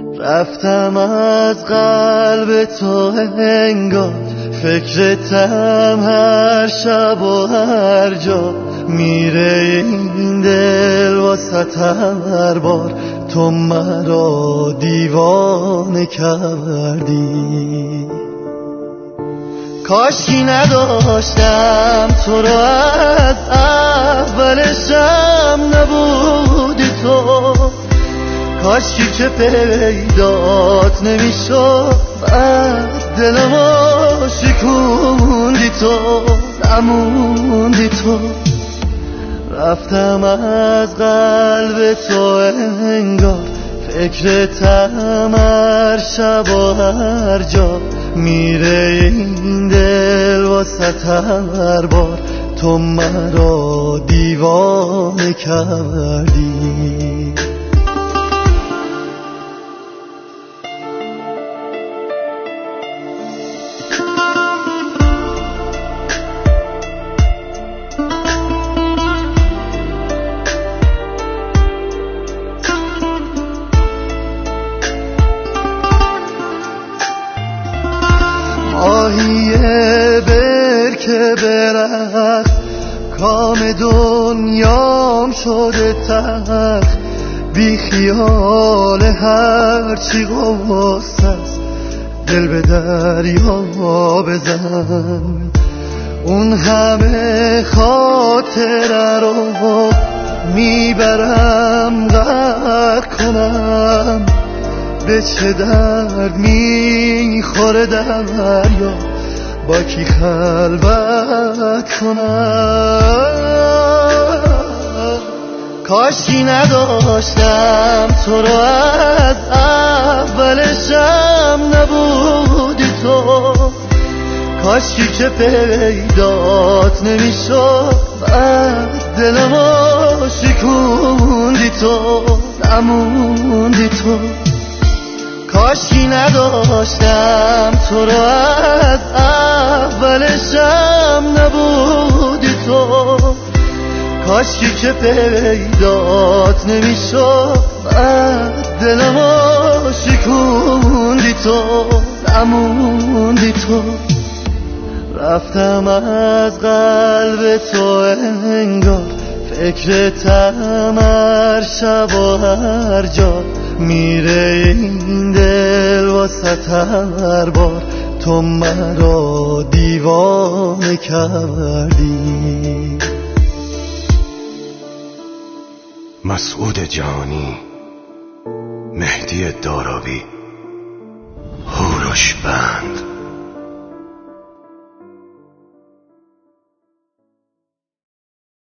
رفتم از قلب تو انگار، فکرتم هر شب و هر جا. میره این دل واسه هر بار، تو مرا دیوانه کردی. کاشکی نداشتم تو رو از اولشم نبودی تو، کاشکی که پیدات نمیشد بعد دلمو شکوندی تو، نموندی تو. رفتم از قلب تو انگار، فکرتم هر شب و هر جا. میره این دل واسه هر بار، تو مرا دیوانه کردی. ماهیه برکه برخت، کام دنیام شده تخت. بی خیال هرچی غصه است، دل به دریا بزن. اون همه خاطره رو میبرم غرق کنم. به چه درد میخوره دریا، با کی خلوت کنم. کاشکی نداشتم تو رو از اولشم نبودی تو، کاشکی که پیدات نمیشد بعد دلمو شکوندی تو، نموندی تو. کاشکی نداشتم تو رو از اولشم نبودی تو، کاشکی که پیدات نمیشد بعد دلمو شکوندی تو، نموندی تو. رفتم از قلب تو انگار، فکرتم هر شب و هر جا. میره این دل واسه هر بار، تو مرا دیوانه کردی. مسعود جهانی، مهدی داراوی، هوروش بند.